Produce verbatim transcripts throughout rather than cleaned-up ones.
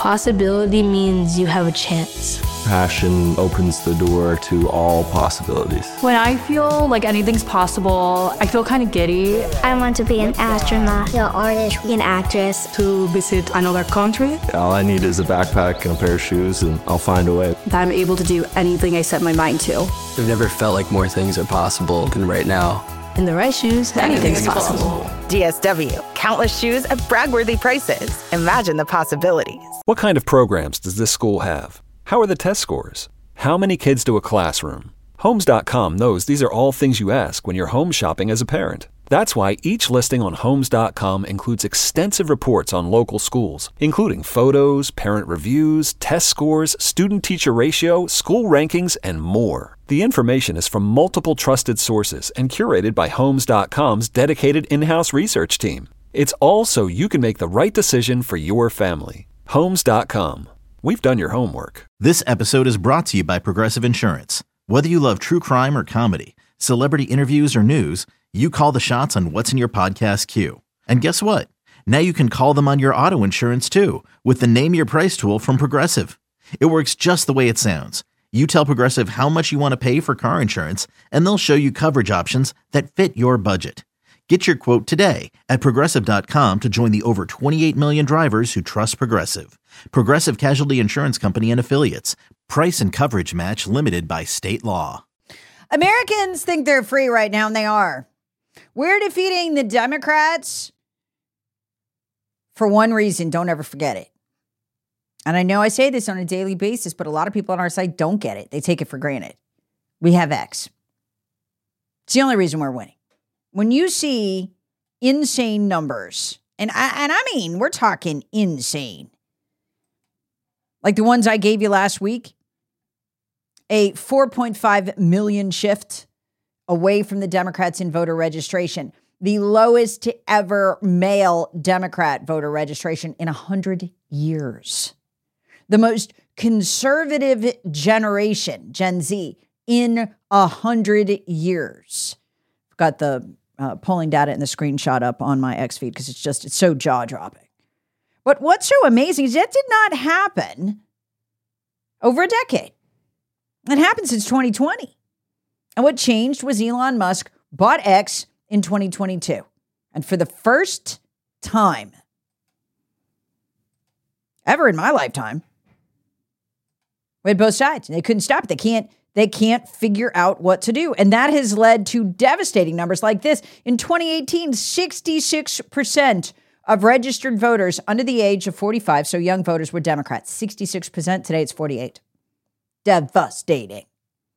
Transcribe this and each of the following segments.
Possibility means you have a chance. Passion opens the door to all possibilities. When I feel like anything's possible, I feel kind of giddy. I want to be an astronaut, an artist, an actress. To visit another country. All I need is a backpack and a pair of shoes, and I'll find a way. That I'm able to do anything I set my mind to. I've never felt like more things are possible than right now. In the right shoes, anything's possible. D S W. Countless shoes at brag-worthy prices. Imagine the possibilities. What kind of programs does this school have? How are the test scores? How many kids do a classroom? Homes dot com knows these are all things you ask when you're home shopping as a parent. That's why each listing on Homes dot com includes extensive reports on local schools, including photos, parent reviews, test scores, student-teacher ratio, school rankings, and more. The information is from multiple trusted sources and curated by Homes dot com's dedicated in-house research team. It's all so you can make the right decision for your family. Homes dot com. We've done your homework. This episode is brought to you by Progressive Insurance. Whether you love true crime or comedy, celebrity interviews or news, you call the shots on what's in your podcast queue. And guess what? Now you can call them on your auto insurance too with the Name Your Price tool from Progressive. It works just the way it sounds. You tell Progressive how much you want to pay for car insurance, and they'll show you coverage options that fit your budget. Get your quote today at Progressive dot com to join the over twenty-eight million drivers who trust Progressive. Progressive Casualty Insurance Company and Affiliates. Price and coverage match limited by state law. Americans think they're free right now, and they are. We're defeating the Democrats for one reason. Don't ever forget it. And I know I say this on a daily basis, but a lot of people on our side don't get it. They take it for granted. We have X. It's the only reason we're winning. When you see insane numbers, and I, and I mean, we're talking insane, like the ones I gave you last week, a four point five million shift away from the Democrats in voter registration, the lowest ever male Democrat voter registration in one hundred years, the most conservative generation, Gen Z, in one hundred years. I've got the uh, polling data and the screenshot up on my X feed because it's just, it's so jaw-dropping. But what's so amazing is that did not happen over a decade. It happened since twenty twenty. And what changed was Elon Musk bought X in twenty twenty-two. And for the first time ever in my lifetime, we had both sides. They couldn't stop it. They can't, they can't figure out what to do. And that has led to devastating numbers like this. In twenty eighteen, sixty-six percent of registered voters under the age of forty-five, so young voters, were Democrats. sixty-six percent. Today it's forty-eight. Devastating.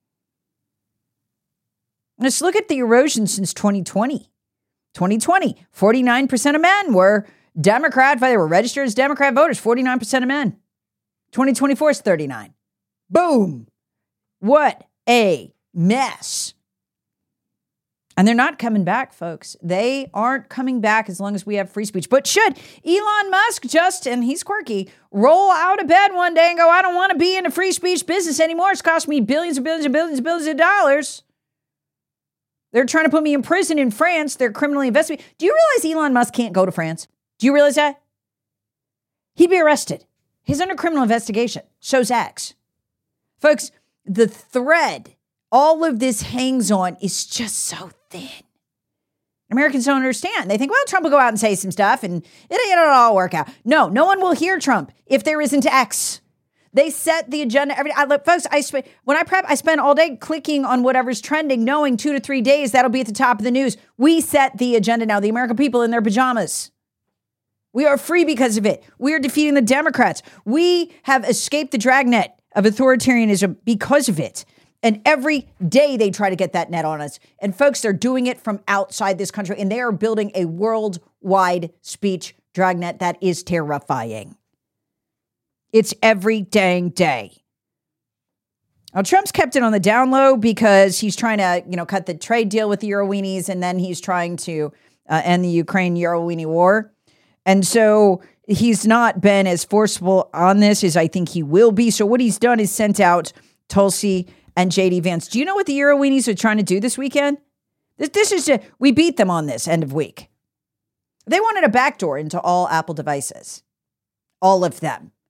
Let's look at the erosion since twenty twenty. twenty twenty, forty-nine percent of men were Democrat. They were registered as Democrat voters, forty-nine percent of men. twenty twenty-four is thirty-nine. Boom. What a mess. And they're not coming back, folks. They aren't coming back as long as we have free speech. But should Elon Musk just, and he's quirky, roll out of bed one day and go, I don't want to be in the free speech business anymore. It's cost me billions and billions and billions and billions of dollars. They're trying to put me in prison in France. They're criminally investigating. Do you realize Elon Musk can't go to France? Do you realize that? He'd be arrested. He's under criminal investigation. So's X. Folks, the thread all of this hangs on is just so thin. Americans don't understand. They think, well, Trump will go out and say some stuff and it, it'll all work out. No, no one will hear Trump if there isn't X. They set the agenda every I look, folks, I spend when I prep, I spend all day clicking on whatever's trending, knowing two to three days that'll be at the top of the news. We set the agenda now, the American people in their pajamas. We are free because of it. We are defeating the Democrats. We have escaped the dragnet of authoritarianism because of it. And every day they try to get that net on us. And folks, they're doing it from outside this country. And they are building a worldwide speech dragnet that is terrifying. It's every dang day. Now, Trump's kept it on the down low because he's trying to, you know, cut the trade deal with the Euroweenies. And then he's trying to uh, end the Ukraine-Euroweenie war. And so he's not been as forceful on this as I think he will be. So what he's done is sent out Tulsi and J D Vance. Do you know what the Euroweenies are trying to do this weekend? This, this is, a, we beat them on this end of week. They wanted a backdoor into all Apple devices. All of them.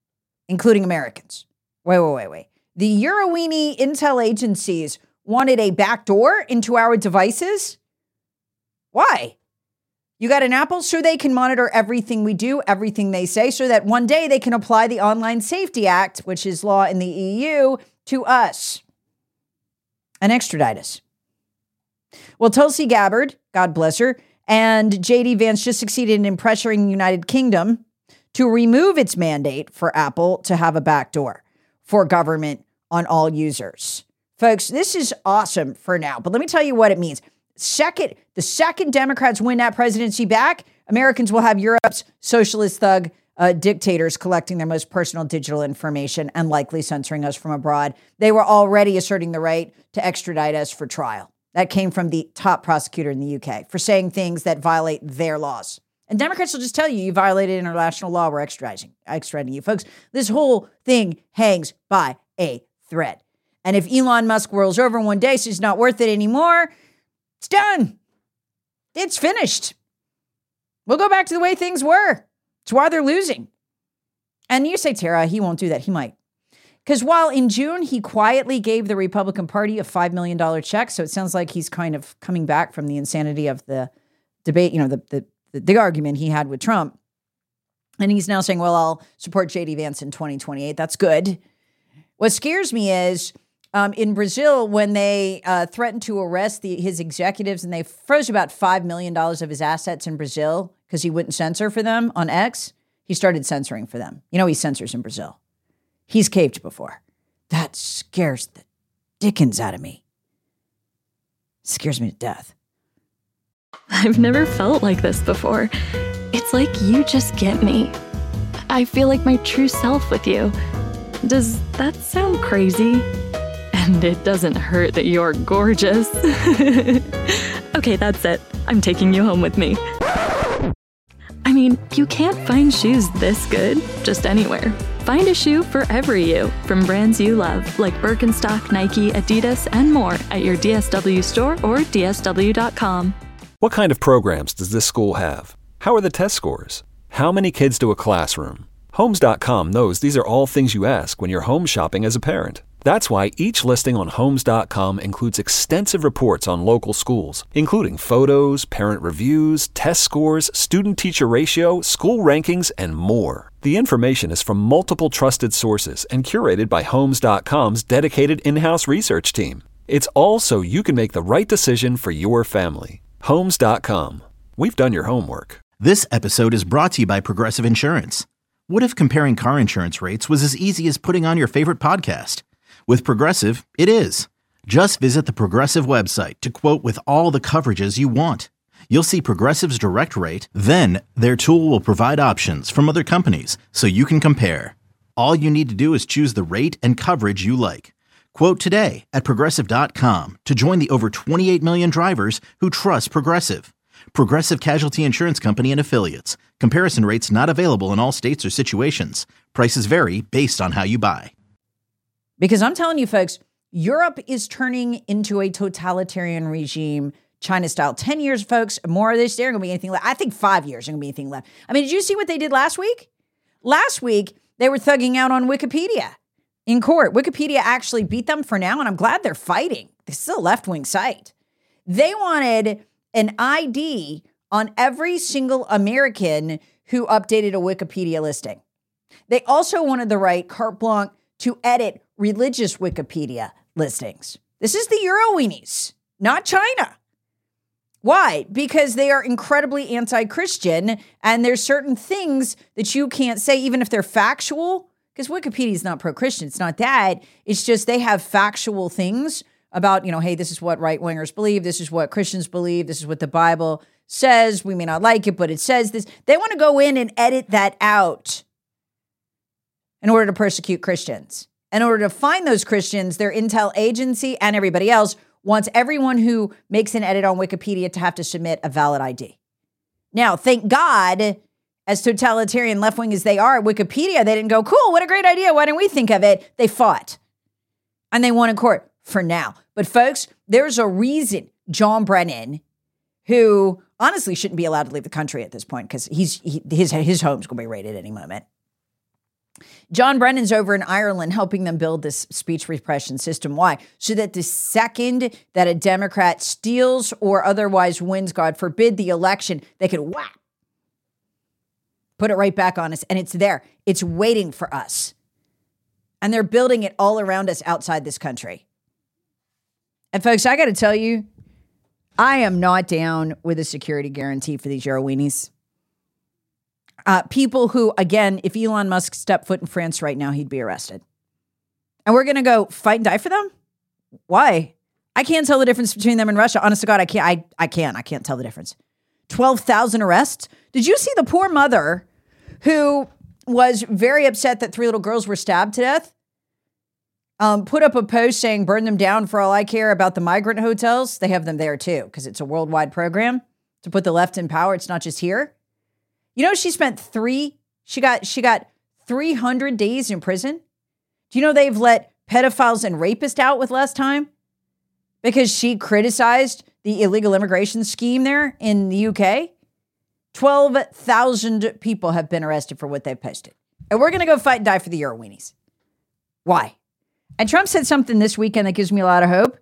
including Americans. Wait, wait, wait, wait. The Euroweenie intel agencies wanted a backdoor into our devices? Why? You got an Apple so they can monitor everything we do, everything they say, so that one day they can apply the Online Safety Act, which is law in the E U, to us and extradite us. Well, Tulsi Gabbard, God bless her, and J D Vance just succeeded in pressuring the United Kingdom to remove its mandate for Apple to have a backdoor for government on all users. Folks, this is awesome for now, but let me tell you what it means. Second, the second Democrats win that presidency back, Americans will have Europe's socialist thug uh, dictators collecting their most personal digital information and likely censoring us from abroad. They were already asserting the right to extradite us for trial. That came from the top prosecutor in the U K for saying things that violate their laws. And Democrats will just tell you, you violated international law, we're extraditing, extraditing you. Folks, this whole thing hangs by a thread. And if Elon Musk whirls over one day, says it's not worth it anymore, it's done. It's finished. We'll go back to the way things were. It's why they're losing. And you say, Tara, he won't do that. He might. Because while in June, he quietly gave the Republican Party a five million dollars check, so it sounds like he's kind of coming back from the insanity of the debate, you know, the, the, the, the argument he had with Trump. And he's now saying, well, I'll support J D Vance in twenty twenty-eight. That's good. What scares me is Um, in Brazil, when they uh, threatened to arrest the, his executives and they froze about five million dollars of his assets in Brazil because he wouldn't censor for them on X, he started censoring for them. You know, he censors in Brazil. He's caved before. That scares the dickens out of me. Scares me to death. I've never felt like this before. It's like you just get me. I feel like my true self with you. Does that sound crazy? And it doesn't hurt that you're gorgeous. Okay, that's it. I'm taking you home with me. I mean, you can't find shoes this good just anywhere. Find a shoe for every you from brands you love, like Birkenstock, Nike, Adidas, and more at your D S W store or D S W dot com. What kind of programs does this school have? How are the test scores? How many kids do a classroom? Homes dot com knows these are all things you ask when you're home shopping as a parent. That's why each listing on Homes dot com includes extensive reports on local schools, including photos, parent reviews, test scores, student-teacher ratio, school rankings, and more. The information is from multiple trusted sources and curated by Homes dot com's dedicated in-house research team. It's all so you can make the right decision for your family. Homes dot com. We've done your homework. This episode is brought to you by Progressive Insurance. What if comparing car insurance rates was as easy as putting on your favorite podcast? With Progressive, it is. Just visit the Progressive website to quote with all the coverages you want. You'll see Progressive's direct rate, then their tool will provide options from other companies so you can compare. All you need to do is choose the rate and coverage you like. Quote today at Progressive dot com to join the over twenty-eight million drivers who trust Progressive. Progressive Casualty Insurance Company and Affiliates. Comparison rates not available in all states or situations. Prices vary based on how you buy. Because I'm telling you, folks, Europe is turning into a totalitarian regime, China style. ten years, folks, more of this, there ain't going to be anything left. I think five years, there ain't going to be anything left. I mean, did you see what they did last week? Last week, they were thugging out on Wikipedia in court. Wikipedia actually beat them for now, and I'm glad they're fighting. This is a left-wing site. They wanted an I D on every single American who updated a Wikipedia listing. They also wanted the right, carte blanche, to edit religious Wikipedia listings. This is the Euroweenies, not China. Why? Because they are incredibly anti-Christian, and there's certain things that you can't say, even if they're factual, because Wikipedia is not pro-Christian. It's not that. It's just they have factual things about, you know, hey, this is what right-wingers believe. This is what Christians believe. This is what the Bible says. We may not like it, but it says this. They want to go in and edit that out in order to persecute Christians. In order to find those Christians, their intel agency and everybody else wants everyone who makes an edit on Wikipedia to have to submit a valid I D. Now, thank God, as totalitarian left-wing as they are at Wikipedia, they didn't go, cool, what a great idea. Why didn't we think of it? They fought. And they won in court for now. But folks, there's a reason John Brennan, who honestly shouldn't be allowed to leave the country at this point because he's he, his, his home's going to be raided any moment. John Brennan's over in Ireland helping them build this speech repression system. Why? So that the second that a Democrat steals or otherwise wins, God forbid, the election, they could whap, put it right back on us. And it's there. It's waiting for us. And they're building it all around us outside this country. And folks, I got to tell you, I am not down with a security guarantee for these Euroweenies. Uh, people who, again, if Elon Musk stepped foot in France right now, he'd be arrested. And we're going to go fight and die for them? Why? I can't tell the difference between them and Russia. Honest to God, I can't. I, I can't. I can't tell the difference. twelve thousand arrests? Did you see the poor mother who was very upset that three little girls were stabbed to death? Um, put up a post saying, burn them down for all I care about the migrant hotels. They have them there too, because it's a worldwide program to put the left in power. It's not just here. You know, she spent three, she got, she got three hundred days in prison. Do you know they've let pedophiles and rapists out with less time? Because she criticized the illegal immigration scheme there in the U K. twelve thousand people have been arrested for what they've posted. And we're going to go fight and die for the Euroweenies. Why? And Trump said something this weekend that gives me a lot of hope.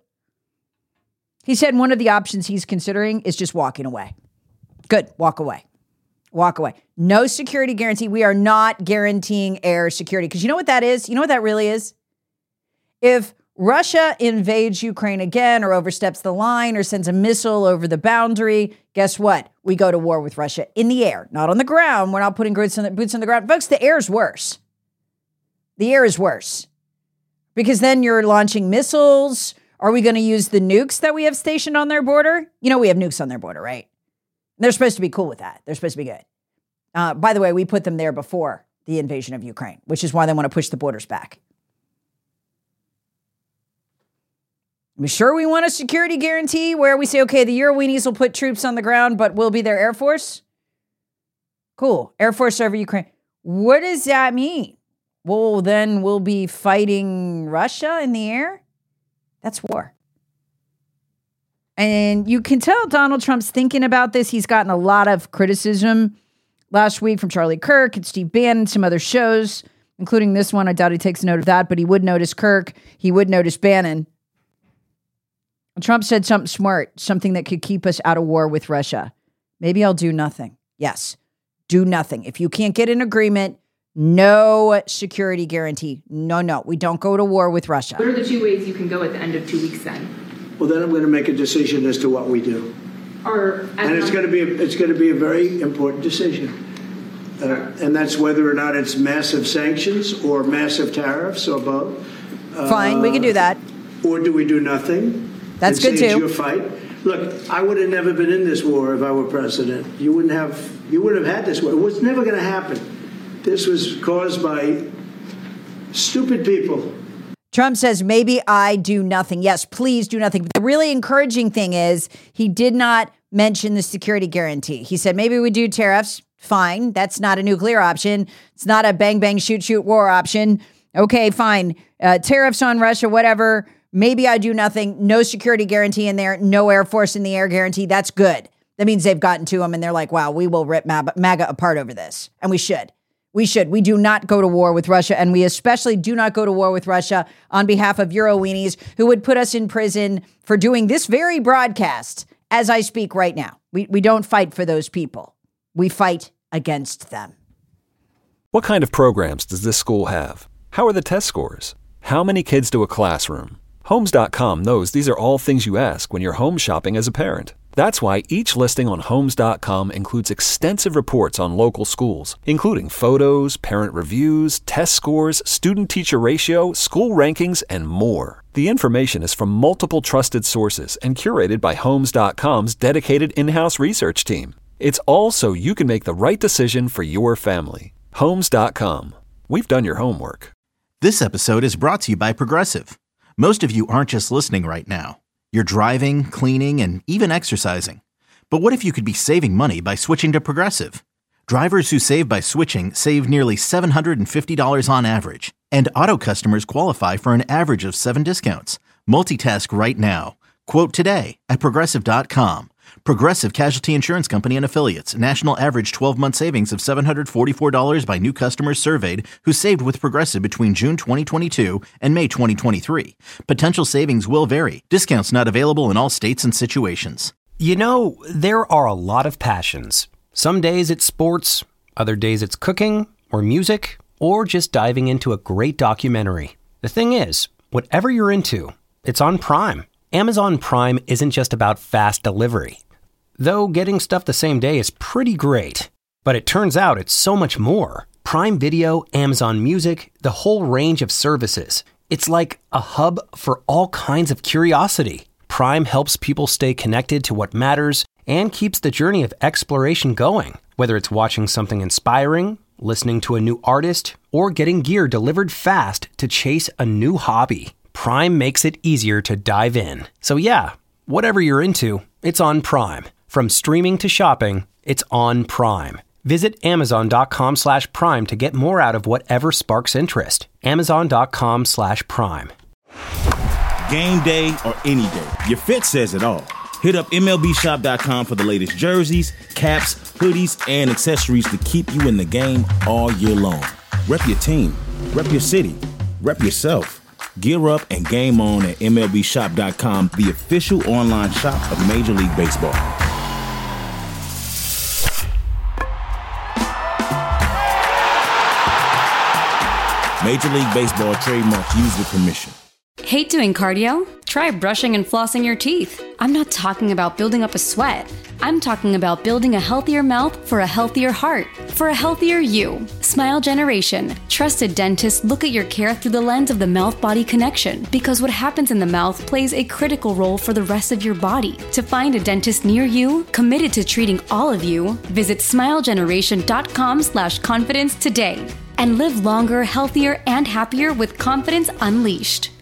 He said one of the options he's considering is just walking away. Good, walk away. Walk away. No security guarantee. We are not guaranteeing air security. Because you know what that is? You know what that really is? If Russia invades Ukraine again or oversteps the line or sends a missile over the boundary, guess what? We go to war with Russia in the air, not on the ground. We're not putting boots on the, boots on the ground. Folks, the air is worse. The air is worse. Because then you're launching missiles. Are we going to use the nukes that we have stationed on their border? You know, we have nukes on their border, right? They're supposed to be cool with that. They're supposed to be good. Uh, by the way, we put them there before the invasion of Ukraine, which is why they want to push the borders back. Are we sure we want a security guarantee where we say, okay, the Euroweenies will put troops on the ground, but we'll be their Air Force? Cool. Air Force over Ukraine. What does that mean? Well, then we'll be fighting Russia in the air? That's war. And you can tell Donald Trump's thinking about this. He's gotten a lot of criticism last week from Charlie Kirk and Steve Bannon, some other shows, including this one. I doubt he takes note of that, but he would notice Kirk. He would notice Bannon. Trump said something smart, something that could keep us out of war with Russia. Maybe I'll do nothing. Yes, do nothing. If you can't get an agreement, no security guarantee. No, no, we don't go to war with Russia. What are the two ways you can go at the end of two weeks then? Well, then I'm going to make a decision as to what we do. Or and it's going to be a, it's going to be a very important decision. Uh, and that's whether or not it's massive sanctions or massive tariffs or both. Uh, Fine, we can do that. Or do we do nothing? That's good too. It's too. your fight. Look, I would have never been in this war if I were president. You wouldn't have. You would have had this war. It was never going to happen. This was caused by stupid people. Trump says, maybe I do nothing. Yes, please do nothing. But the really encouraging thing is he did not mention the security guarantee. He said, maybe we do tariffs. Fine. That's not a nuclear option. It's not a bang, bang, shoot, shoot war option. Okay, fine. Uh, tariffs on Russia, whatever. Maybe I do nothing. No security guarantee in there. No Air Force in the air guarantee. That's good. That means they've gotten to them and they're like, wow, we will rip MAGA apart over this. And we should. We should. We do not go to war with Russia, and we especially do not go to war with Russia on behalf of Euroweenies who would put us in prison for doing this very broadcast as I speak right now. We, we don't fight for those people. We fight against them. What kind of programs does this school have? How are the test scores? How many kids do a classroom? Homes dot com knows these are all things you ask when you're home shopping as a parent. That's why each listing on Homes dot com includes extensive reports on local schools, including photos, parent reviews, test scores, student-teacher ratio, school rankings, and more. The information is from multiple trusted sources and curated by Homes dot com's dedicated in-house research team. It's all so you can make the right decision for your family. Homes dot com. We've done your homework. This episode is brought to you by Progressive. Most of you aren't just listening right now. You're driving, cleaning, and even exercising. But what if you could be saving money by switching to Progressive? Drivers who save by switching save nearly seven hundred fifty dollars on average. And auto customers qualify for an average of seven discounts. Multitask right now. Quote today at Progressive dot com. Progressive Casualty Insurance Company and Affiliates. National average twelve-month savings of seven hundred forty-four dollars by new customers surveyed who saved with Progressive between June twenty twenty-two and May twenty twenty-three. Potential savings will vary. Discounts not available in all states and situations. You know, there are a lot of passions. Some days it's sports, other days it's cooking or music, or just diving into a great documentary. The thing is, whatever you're into, it's on Prime. Amazon Prime isn't just about fast delivery. Though getting stuff the same day is pretty great. But it turns out it's so much more. Prime Video, Amazon Music, the whole range of services. It's like a hub for all kinds of curiosity. Prime helps people stay connected to what matters and keeps the journey of exploration going. Whether it's watching something inspiring, listening to a new artist, or getting gear delivered fast to chase a new hobby, Prime makes it easier to dive in. So yeah, whatever you're into, it's on Prime. From streaming to shopping, it's on Prime. Visit amazon.com slash prime to get more out of whatever sparks interest. Amazon.com slash prime. Game day or any day, your fit says it all. Hit up M L B shop dot com for the latest jerseys, caps, hoodies, and accessories to keep you in the game all year long. Rep your team, rep your city, rep yourself. Gear up and game on at M L B shop dot com, the official online shop of Major League Baseball. Major League Baseball trademark used with permission. Hate doing cardio? Try brushing and flossing your teeth. I'm not talking about building up a sweat. I'm talking about building a healthier mouth for a healthier heart, for a healthier you. Smile Generation. Trusted dentists look at your care through the lens of the mouth-body connection, because what happens in the mouth plays a critical role for the rest of your body. To find a dentist near you, committed to treating all of you, visit smilegeneration.com slash confidence today. And live longer, healthier, and happier with confidence unleashed.